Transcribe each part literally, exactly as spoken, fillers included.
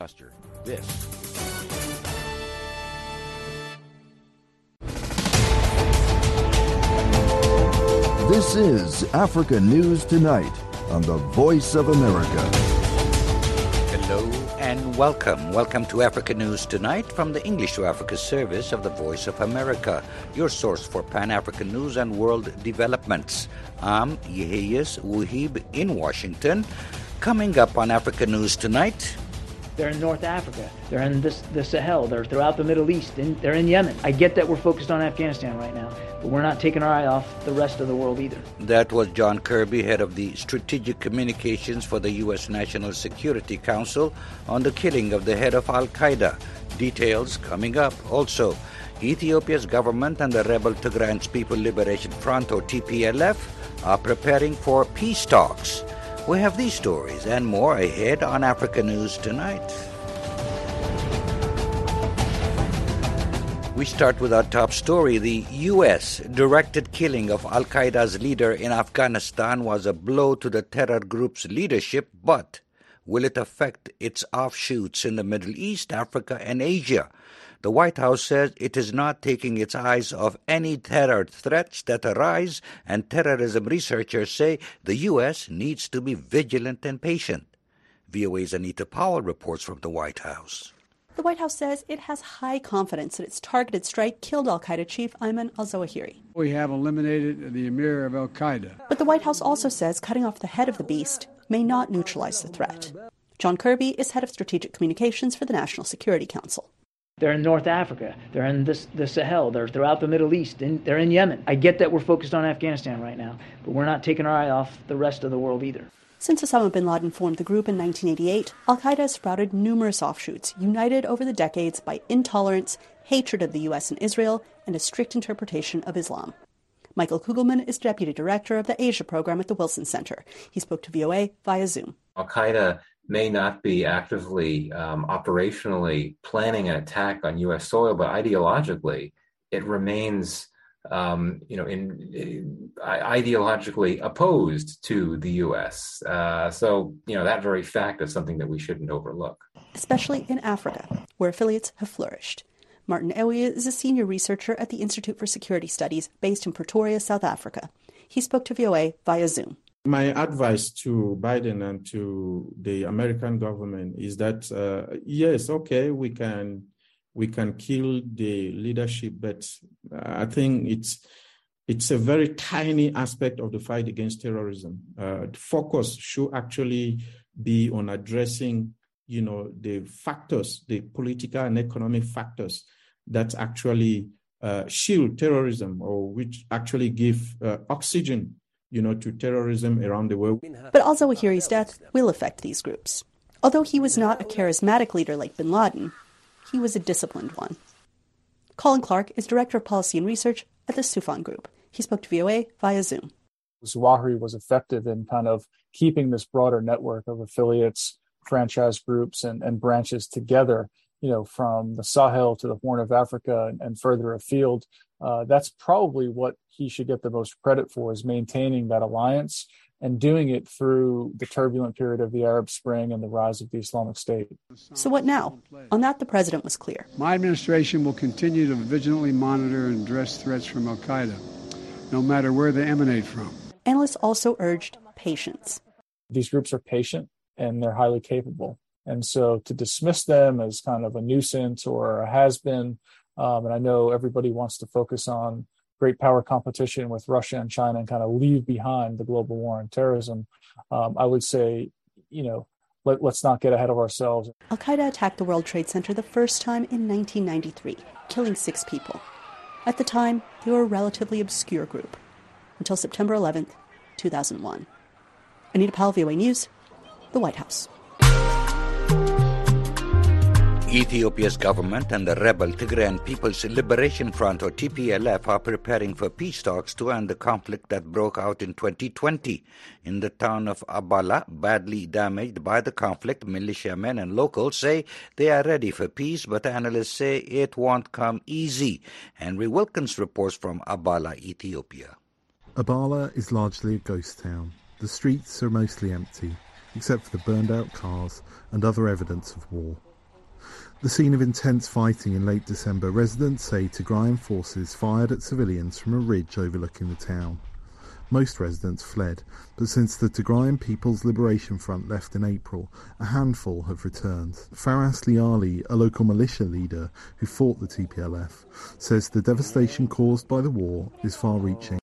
This. This is Africa News Tonight on the Voice of America. Hello and welcome. Welcome to Africa News Tonight from the English to Africa service of the Voice of America, your source for Pan-African news and world developments. I'm Yeheyes Wuhib in Washington. Coming up on Africa News Tonight... They're in North Africa. They're in this, the Sahel. They're throughout the Middle East. In, they're in Yemen. I get that we're focused on Afghanistan right now, but we're not taking our eye off the rest of the world either. That was John Kirby, head of the Strategic Communications for the U S National Security Council, on the killing of the head of Al-Qaeda. Details coming up. Also, Ethiopia's government and the rebel Tigrayan People Liberation Front, or T P L F, are preparing for peace talks. We have these stories and more ahead on Africa News Tonight. We start with our top story. The U S directed killing of Al-Qaeda's leader in Afghanistan was a blow to the terror group's leadership, but will it affect its offshoots in the Middle East, Africa, and Asia? The White House says it is not taking its eyes off any terror threats that arise, and terrorism researchers say the U S needs to be vigilant and patient. V O A's Anita Powell reports from the White House. The White House says it has high confidence that its targeted strike killed al-Qaeda chief Ayman al-Zawahiri. We have eliminated the emir of al-Qaeda. But the White House also says cutting off the head of the beast may not neutralize the threat. John Kirby is head of strategic communications for the National Security Council. They're in North Africa. They're in this, the Sahel. They're throughout the Middle East. In, they're in Yemen. I get that we're focused on Afghanistan right now, but we're not taking our eye off the rest of the world either. Since Osama bin Laden formed the group in nineteen eighty-eight, al-Qaeda has sprouted numerous offshoots, united over the decades by intolerance, hatred of the U S and Israel, and a strict interpretation of Islam. Michael Kugelman is Deputy Director of the Asia Program at the Wilson Center. He spoke to V O A via Zoom. Al-Qaeda may not be actively, um, operationally planning an attack on U S soil, but ideologically, it remains, um, you know, in, in ideologically opposed to the U S. Uh, so, you know, that very fact is something that we shouldn't overlook. Especially in Africa, where affiliates have flourished. Martin Ewie is a senior researcher at the Institute for Security Studies based in Pretoria, South Africa. He spoke to V O A via Zoom. My advice to Biden and to the American government is that, uh, yes, okay, we can we can kill the leadership, but I think it's it's a very tiny aspect of the fight against terrorism. Uh, the focus should actually be on addressing, you know, the factors, the political and economic factors that actually uh, shield terrorism, or which actually give uh, oxygen, you know, to terrorism around the world. But al-Zawahiri's death will affect these groups. Although he was not a charismatic leader like bin Laden, he was a disciplined one. Colin Clark is Director of Policy and Research at the Soufan Group. He spoke to V O A via Zoom. Zawahiri was effective in kind of keeping this broader network of affiliates, franchise groups, and, and branches together, you know, from the Sahel to the Horn of Africa and, and further afield. Uh, that's probably what he should get the most credit for, is maintaining that alliance and doing it through the turbulent period of the Arab Spring and the rise of the Islamic State. So what now? On that, the president was clear. My administration will continue to vigilantly monitor and address threats from al-Qaeda, no matter where they emanate from. Analysts also urged patience. These groups are patient and they're highly capable. And so to dismiss them as kind of a nuisance or a has-been, um, and I know everybody wants to focus on great power competition with Russia and China and kind of leave behind the global war on terrorism, um, I would say, you know, let, let's not get ahead of ourselves. Al-Qaeda attacked the World Trade Center the first time in nineteen ninety-three, killing six people. At the time, they were a relatively obscure group, until September eleventh, two thousand one. Anita Powell, V O A News, the White House. Ethiopia's government and the rebel Tigrayan People's Liberation Front, or T P L F, are preparing for peace talks to end the conflict that broke out in twenty twenty. In the town of Abala, badly damaged by the conflict, militiamen and locals say they are ready for peace, but analysts say it won't come easy. Henry Wilkins reports from Abala, Ethiopia. Abala is largely a ghost town. The streets are mostly empty, except for the burned-out cars and other evidence of war. The scene of intense fighting in late December, residents say Tigrayan forces fired at civilians from a ridge overlooking the town. Most residents fled, but since the Tigrayan People's Liberation Front left in April, a handful have returned. Faras Liali, a local militia leader who fought the T P L F, says the devastation caused by the war is far-reaching.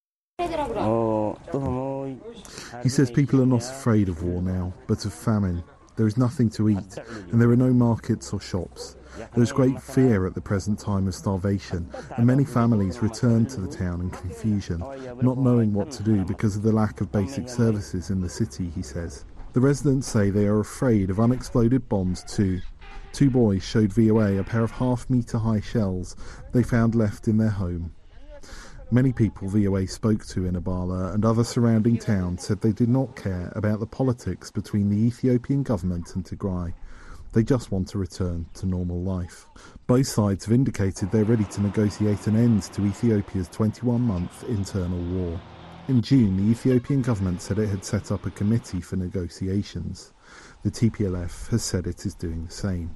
He says people are not afraid of war now, but of famine. There is nothing to eat, and there are no markets or shops. There is great fear at the present time of starvation, and many families return to the town in confusion, not knowing what to do because of the lack of basic services in the city, he says. The residents say they are afraid of unexploded bombs too. Two boys showed V O A a pair of half-metre-high shells they found left in their home. Many people V O A spoke to in Abala and other surrounding towns said they did not care about the politics between the Ethiopian government and Tigray. They just want to return to normal life. Both sides have indicated they're ready to negotiate an end to Ethiopia's twenty-one month internal war. In June, the Ethiopian government said it had set up a committee for negotiations. The T P L F has said it is doing the same.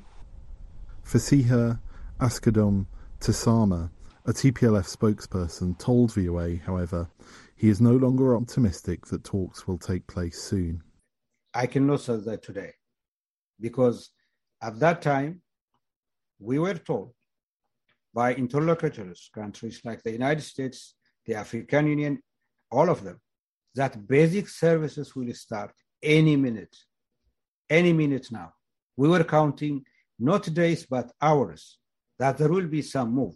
Fasiha Askadom Tesama, a T P L F spokesperson, told V O A, however, he is no longer optimistic that talks will take place soon. I cannot say that today, because at that time, we were told by interlocutors, countries like the United States, the African Union, all of them, that basic services will start any minute, any minute now. We were counting not days, but hours, that there will be some move.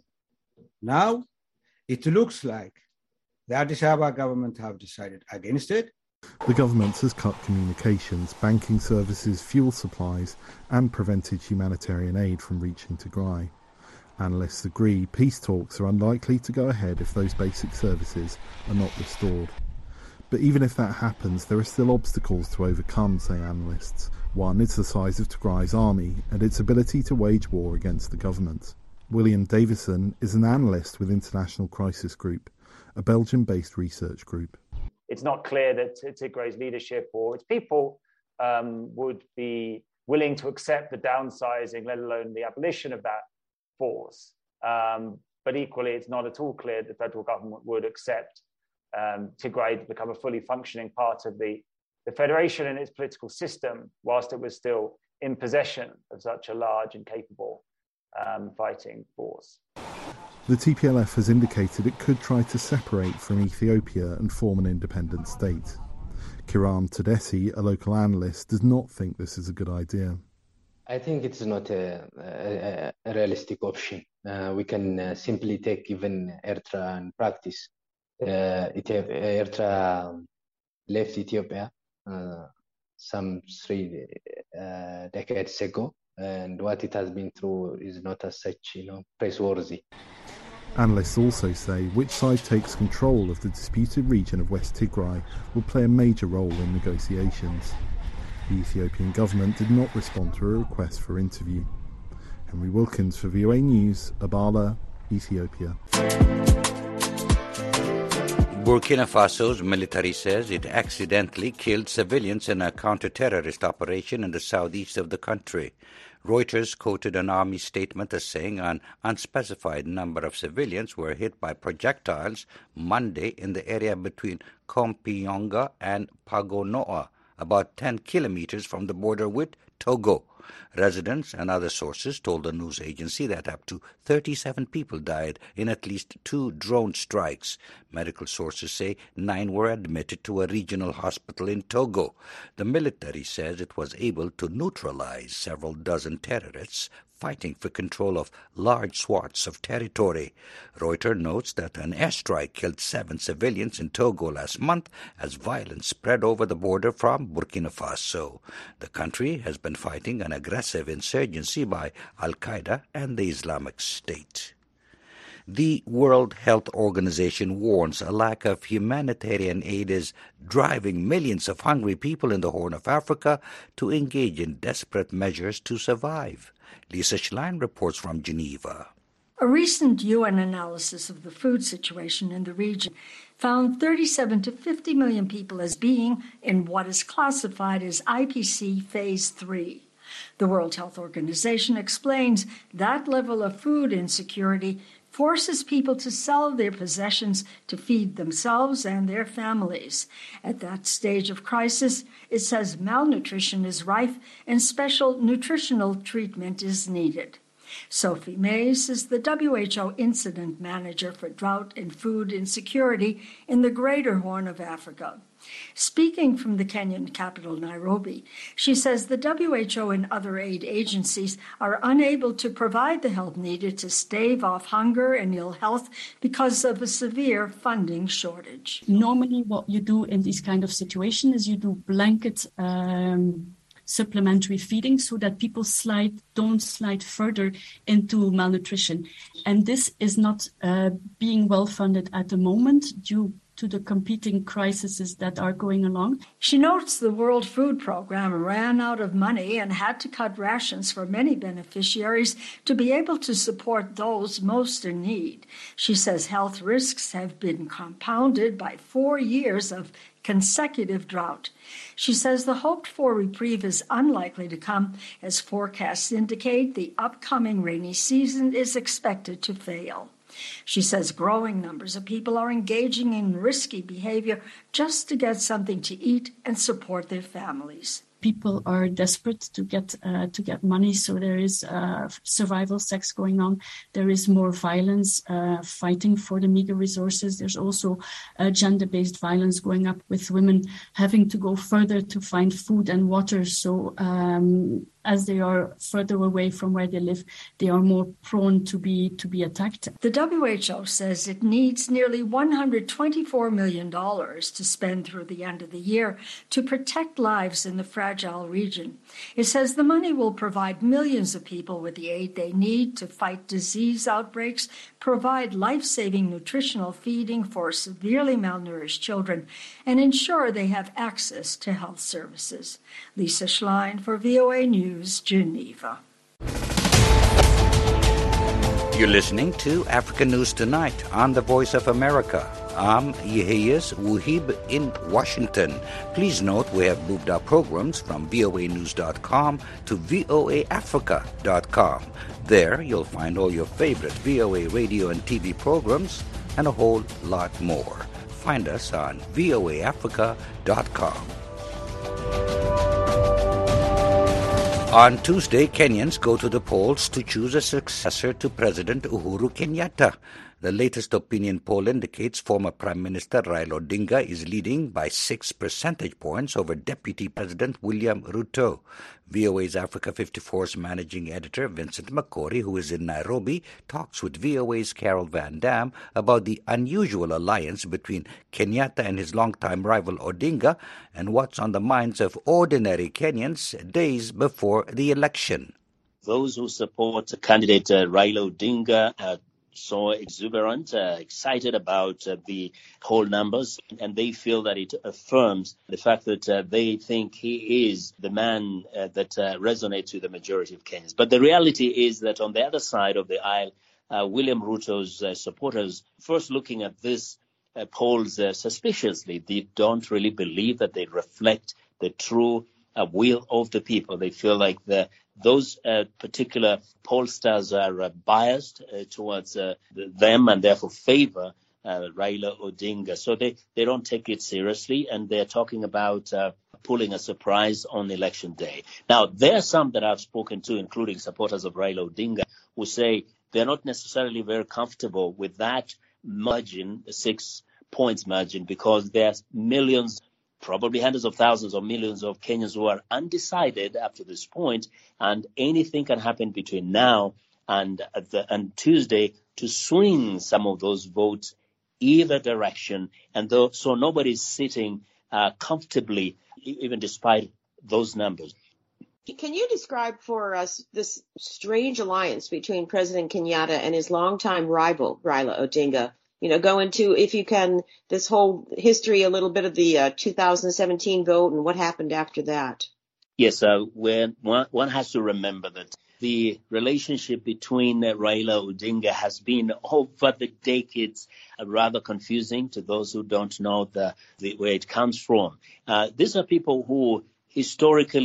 Now, it looks like the Addis Ababa government have decided against it. The government has cut communications, banking services, fuel supplies, and prevented humanitarian aid from reaching Tigray. Analysts agree peace talks are unlikely to go ahead if those basic services are not restored. But even if that happens, there are still obstacles to overcome, say analysts. One is the size of Tigray's army and its ability to wage war against the government. William Davison is an analyst with International Crisis Group, a Belgium-based research group. It's not clear that Tigray's leadership or its people um, would be willing to accept the downsizing, let alone the abolition of that force. Um, but equally, it's not at all clear that the federal government would accept um, Tigray to become a fully functioning part of the, the federation and its political system, whilst it was still in possession of such a large and capable um, fighting force. The T P L F has indicated it could try to separate from Ethiopia and form an independent state. Kiram Tedesi, a local analyst, does not think this is a good idea. I think it's not a, a, a realistic option. Uh, we can uh, simply take even Eritrea in practice. Uh, Eritrea left Ethiopia uh, some three uh, decades ago, and what it has been through is not as such, you know, praiseworthy. Analysts also say which side takes control of the disputed region of West Tigray will play a major role in negotiations. The Ethiopian government did not respond to a request for interview. Henry Wilkins for V O A News, Abala, Ethiopia. Burkina Faso's military says it accidentally killed civilians in a counter-terrorist operation in the southeast of the country. Reuters quoted an army statement as saying an unspecified number of civilians were hit by projectiles Monday in the area between Kompiyonga and Pagonoa, about ten kilometers from the border with Togo. Residents and other sources told the news agency that up to thirty-seven people died in at least two drone strikes. Medical sources say nine were admitted to a regional hospital in Togo. The military says it was able to neutralize several dozen terrorists fighting for control of large swaths of territory. Reuters notes that an airstrike killed seven civilians in Togo last month as violence spread over the border from Burkina Faso. The country has been fighting an aggressive insurgency by Al-Qaeda and the Islamic State. The World Health Organization warns a lack of humanitarian aid is driving millions of hungry people in the Horn of Africa to engage in desperate measures to survive. Lisa Schlein reports from Geneva. A recent U N analysis of the food situation in the region found thirty-seven to fifty million people as being in what is classified as I P C Phase three. The World Health Organization explains that level of food insecurity forces people to sell their possessions to feed themselves and their families. At that stage of crisis, it says malnutrition is rife and special nutritional treatment is needed. Sophie Mays is the W H O Incident Manager for Drought and Food Insecurity in the Greater Horn of Africa. Speaking from the Kenyan capital, Nairobi, she says the W H O and other aid agencies are unable to provide the help needed to stave off hunger and ill health because of a severe funding shortage. Normally what you do in this kind of situation is you do blanket um, supplementary feeding so that people slide don't slide further into malnutrition. And this is not uh, being well funded at the moment due to the competing crises that are going along. She notes the World Food Program ran out of money and had to cut rations for many beneficiaries to be able to support those most in need. She says health risks have been compounded by four years of consecutive drought. She says the hoped-for reprieve is unlikely to come, as forecasts indicate the upcoming rainy season is expected to fail. She says growing numbers of people are engaging in risky behavior just to get something to eat and support their families. People are desperate to get uh, to get money, so there is uh, survival sex going on. There is more violence, uh, fighting for the meager resources. There's also uh, gender-based violence going up, with women having to go further to find food and water. So um, as they are further away from where they live, they are more prone to be to be attacked. The W H O says it needs nearly one hundred twenty-four million dollars to spend through the end of the year to protect lives in the fragile region. It says the money will provide millions of people with the aid they need to fight disease outbreaks, provide life-saving nutritional feeding for severely malnourished children, and ensure they have access to health services. Lisa Schlein for V O A News, Geneva. You're listening to Africa News Tonight on the Voice of America. I'm Yehias Wuhib in Washington. Please note we have moved our programs from V O A news dot com to V O A africa dot com. There you'll find all your favorite V O A radio and T V programs and a whole lot more. Find us on V O A africa dot com. On Tuesday, Kenyans go to the polls to choose a successor to President Uhuru Kenyatta. The latest opinion poll indicates former Prime Minister Raila Odinga is leading by six percentage points over Deputy President William Ruto. V O A's Africa fifty-four's managing editor Vincent Makori, who is in Nairobi, talks with V O A's Carol Van Dam about the unusual alliance between Kenyatta and his longtime rival Odinga and what's on the minds of ordinary Kenyans days before the election. Those who support candidate uh, Raila Odinga uh, so exuberant, uh, excited about uh, the poll numbers, and they feel that it affirms the fact that uh, they think he is the man uh, that uh, resonates with the majority of Kenyans. But the reality is that on the other side of the aisle, uh, William Ruto's uh, supporters, first looking at this uh, polls uh, suspiciously, they don't really believe that they reflect the true uh, will of the people. They feel like the Those uh, particular pollsters are uh, biased uh, towards uh, them and therefore favor uh, Raila Odinga. So they, they don't take it seriously, and they're talking about uh, pulling a surprise on election day. Now, there are some that I've spoken to, including supporters of Raila Odinga, who say they're not necessarily very comfortable with that margin, the six points margin, because there's millions, probably hundreds of thousands or millions of Kenyans who are undecided up to this point, and anything can happen between now and the, and Tuesday to swing some of those votes either direction, and though, so nobody's sitting uh, comfortably, even despite those numbers. Can you describe for us this strange alliance between President Kenyatta and his longtime rival, Raila Odinga? You know, go into, if you can, this whole history, a little bit of the uh, two thousand seventeen vote and what happened after that. Yes, uh, when one, one has to remember that the relationship between uh, Raila Odinga has been over the decades uh, rather confusing to those who don't know the, the where it comes from. Uh, these are people who historically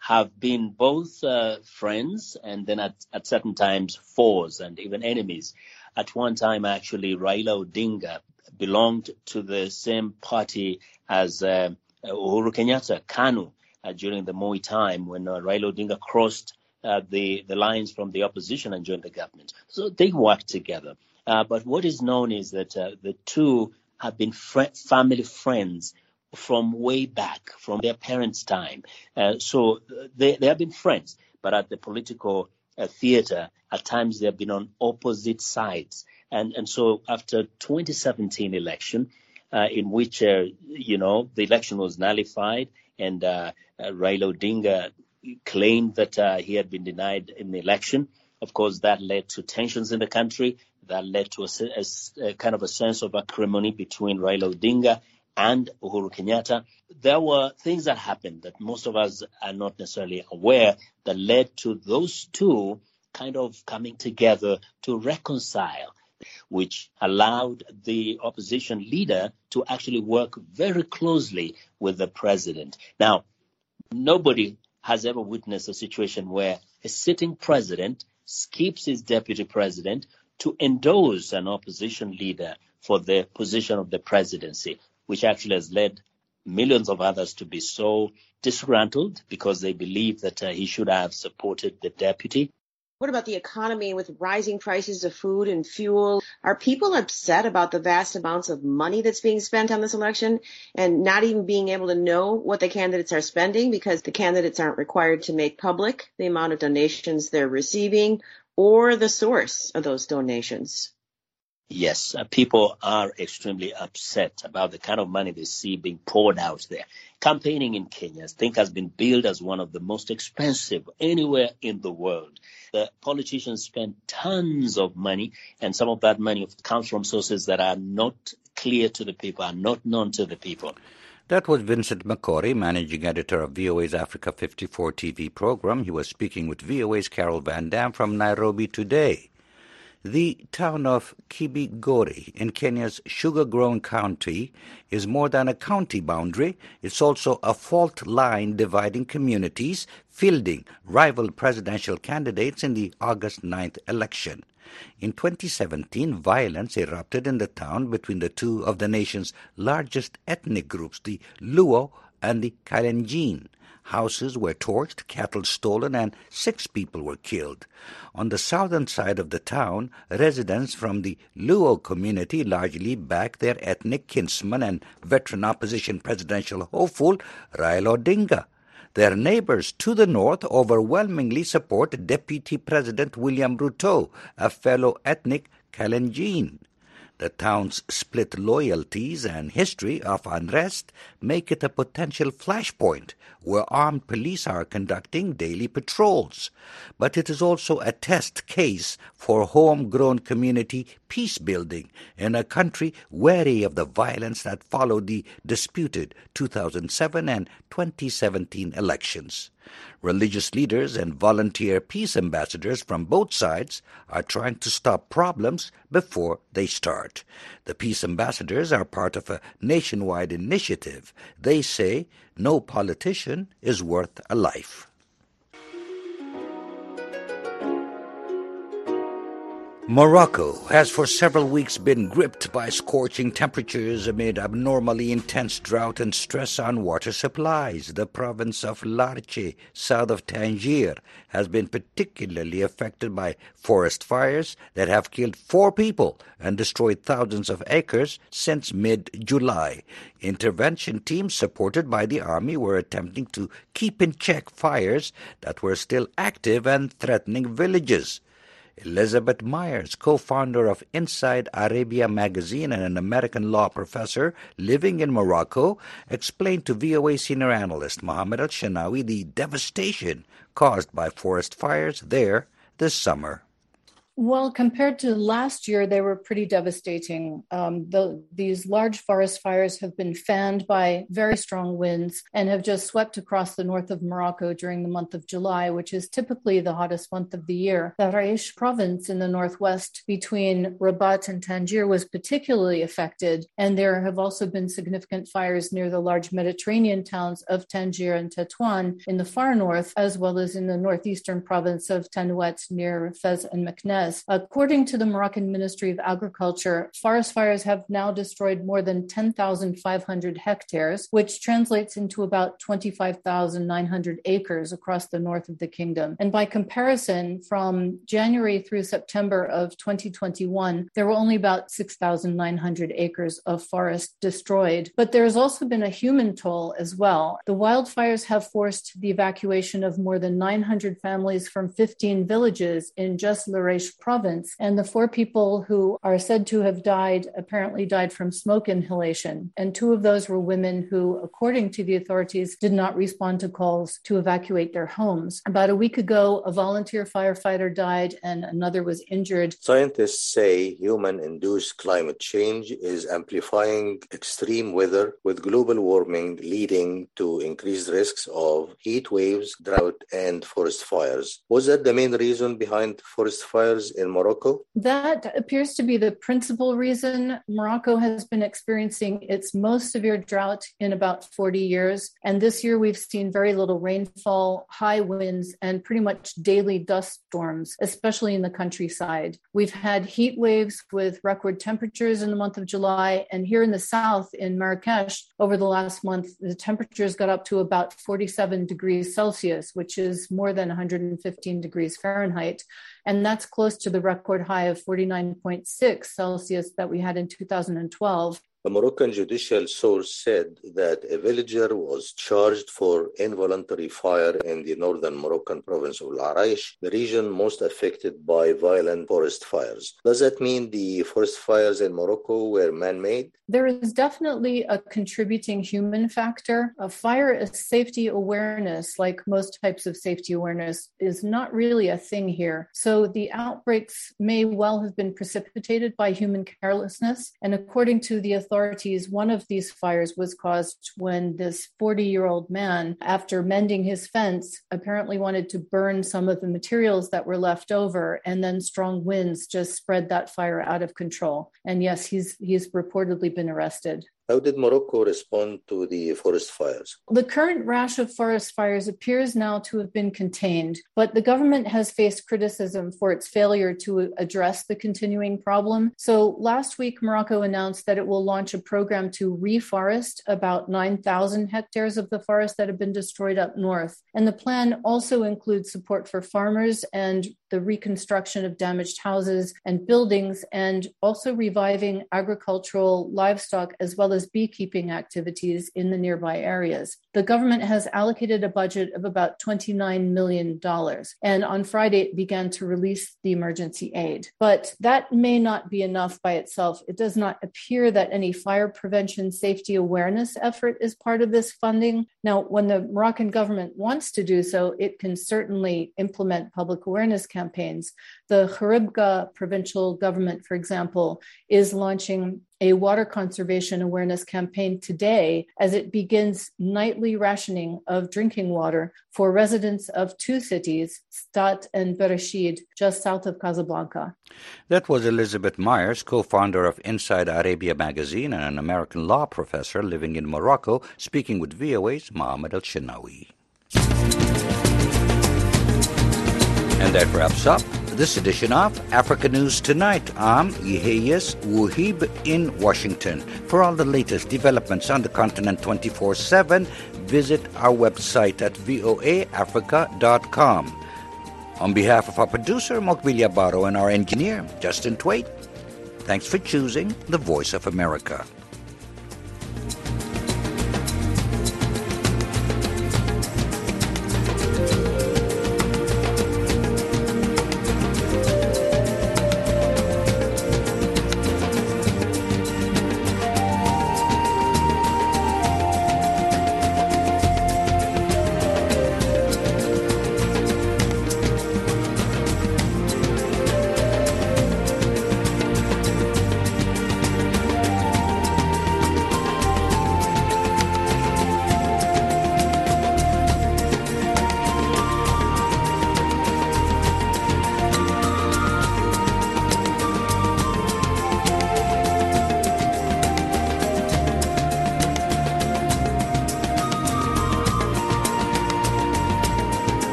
have been both uh, friends and then at, at certain times foes and even enemies. At one time, actually, Raila Odinga belonged to the same party as uh, Uhuru Kenyatta, KANU, uh, during the Moi time when uh, Raila Odinga crossed uh, the, the lines from the opposition and joined the government. So they worked together. Uh, but what is known is that uh, the two have been fr- family friends from way back, from their parents' time. Uh, so they, they have been friends, but at the political uh, theater, at times they have been on opposite sides. And and so after twenty seventeen election, uh, in which, uh, you know, the election was nullified and uh, uh, Raila Odinga claimed that uh, he had been denied in the election. Of course, that led to tensions in the country. That led to a, a, a kind of a sense of acrimony between Raila Odinga and Uhuru Kenyatta. There were things that happened that most of us are not necessarily aware that led to those two kind of coming together to reconcile, which allowed the opposition leader to actually work very closely with the president. Now, nobody has ever witnessed a situation where a sitting president skips his deputy president to endorse an opposition leader for the position of the presidency, which actually has led millions of others to be so disgruntled because they believe that uh, he should have supported the deputy. What about the economy with rising prices of food and fuel? Are people upset about the vast amounts of money that's being spent on this election and not even being able to know what the candidates are spending because the candidates aren't required to make public the amount of donations they're receiving or the source of those donations? Yes, uh, people are extremely upset about the kind of money they see being poured out there. Campaigning in Kenya, I think, has been billed as one of the most expensive anywhere in the world. The politicians spend tons of money, and some of that money comes from sources that are not clear to the people, are not known to the people. That was Vincent Makori, managing editor of V O A's Africa fifty-four T V program. He was speaking with V O A's Carol Van Dam from Nairobi today. The town of Kibigori in Kenya's sugar-grown county is more than a county boundary. It's also a fault line dividing communities, fielding rival presidential candidates in the August ninth election. In twenty seventeen, violence erupted in the town between the two of the nation's largest ethnic groups, the Luo and the Kalenjin. Houses were torched, cattle stolen, and six people were killed. On the southern side of the town, residents from the Luo community largely back their ethnic kinsman and veteran opposition presidential hopeful, Raila Odinga. Their neighbors to the north overwhelmingly support Deputy President William Ruto, a fellow ethnic Kalenjin. The town's split loyalties and history of unrest make it a potential flashpoint where armed police are conducting daily patrols. But it is also a test case for homegrown community peace-building in a country wary of the violence that followed the disputed two thousand seven and twenty seventeen elections. Religious leaders and volunteer peace ambassadors from both sides are trying to stop problems before they start. The peace ambassadors are part of a nationwide initiative. They say no politician is worth a life. Morocco has for several weeks been gripped by scorching temperatures amid abnormally intense drought and stress on water supplies. The province of Larche, south of Tangier, has been particularly affected by forest fires that have killed four people and destroyed thousands of acres since mid-July. Intervention teams supported by the army were attempting to keep in check fires that were still active and threatening villages. Elizabeth Myers, co-founder of Inside Arabia magazine and an American law professor living in Morocco, explained to V O A senior analyst Mohammed Al-Shanawi the devastation caused by forest fires there this summer. Well, compared to last year, they were pretty devastating. Um, the, these large forest fires have been fanned by very strong winds and have just swept across the north of Morocco during the month of July, which is typically the hottest month of the year. The Raish province in the northwest between Rabat and Tangier was particularly affected, and there have also been significant fires near the large Mediterranean towns of Tangier and Tetuan in the far north, as well as in the northeastern province of Tanouet near Fez and Meknes. According to the Moroccan Ministry of Agriculture, forest fires have now destroyed more than ten thousand five hundred hectares, which translates into about twenty-five thousand nine hundred acres across the north of the kingdom. And by comparison, from January through September of twenty twenty-one, there were only about six thousand nine hundred acres of forest destroyed. But there has also been a human toll as well. The wildfires have forced the evacuation of more than nine hundred families from fifteen villages in just Larache province, and the four people who are said to have died apparently died from smoke inhalation, and two of those were women who, according to the authorities, did not respond to calls to evacuate their homes. About a week ago, a volunteer firefighter died and another was injured. Scientists say human-induced climate change is amplifying extreme weather, with global warming leading to increased risks of heat waves, drought, and forest fires. Was that the main reason behind forest fires in Morocco? That appears to be the principal reason. Morocco has been experiencing its most severe drought in about forty years. And this year we've seen very little rainfall, high winds, and pretty much daily dust storms, especially in the countryside. We've had heat waves with record temperatures in the month of July. And here in the south, in Marrakesh, over the last month, the temperatures got up to about forty-seven degrees Celsius, which is more than one hundred fifteen degrees Fahrenheit. And that's close to the record high of forty-nine point six Celsius that we had in two thousand twelve. A Moroccan judicial source said that a villager was charged for involuntary fire in the northern Moroccan province of Larache, the region most affected by violent forest fires. Does that mean the forest fires in Morocco were man-made? There is definitely a contributing human factor. A fire safety awareness, like most types of safety awareness, is not really a thing here. So the outbreaks may well have been precipitated by human carelessness. And according to the authorities, one of these fires was caused when this forty-year-old man, after mending his fence, apparently wanted to burn some of the materials that were left over, and then strong winds just spread that fire out of control. And yes, he's he's reportedly been arrested. How did Morocco respond to the forest fires? The current rash of forest fires appears now to have been contained, but the government has faced criticism for its failure to address the continuing problem. So last week, Morocco announced that it will launch a program to reforest about nine thousand hectares of the forest that have been destroyed up north. And the plan also includes support for farmers and the reconstruction of damaged houses and buildings, and also reviving agricultural, livestock, as well as beekeeping activities in the nearby areas. The government has allocated a budget of about twenty-nine million dollars, and on Friday it began to release the emergency aid. But that may not be enough by itself. It does not appear that any fire prevention safety awareness effort is part of this funding. Now, when the Moroccan government wants to do so, it can certainly implement public awareness campaigns. The Kharibga provincial government, for example, is launching a water conservation awareness campaign today as it begins nightly rationing of drinking water for residents of two cities, Stat and Bereshid, just south of Casablanca. That was Elizabeth Myers, co-founder of Inside Arabia magazine and an American law professor living in Morocco, speaking with V O A's Mohammed El-Shenawi. And that wraps up this edition of Africa News Tonight. I'm Yeheyes Wuhib in Washington. For all the latest developments on the continent twenty-four seven, visit our website at voa africa dot com. On behalf of our producer, Mokbilia Baro, and our engineer, Justin Twait, thanks for choosing the Voice of America.